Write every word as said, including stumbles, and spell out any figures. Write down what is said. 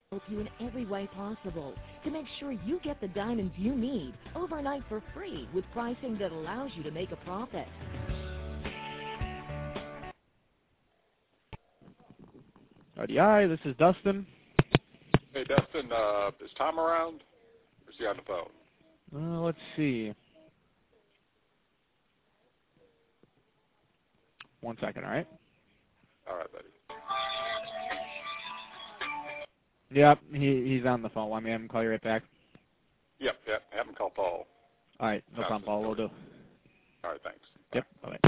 help you in every way possible to make sure you get the diamonds you need overnight for free with pricing that allows you to make a profit. R D I, this is Dustin. Hey, Dustin, uh, is Tom around? Or is he on the phone? Uh, let's see. One second, all right? All right, buddy. Yep, he, he's on the phone. Want me to have him call you right back? Yep, yep. Have him call Paul. All right, no problem, Paul. We'll do. All right, thanks. Yep, bye-bye.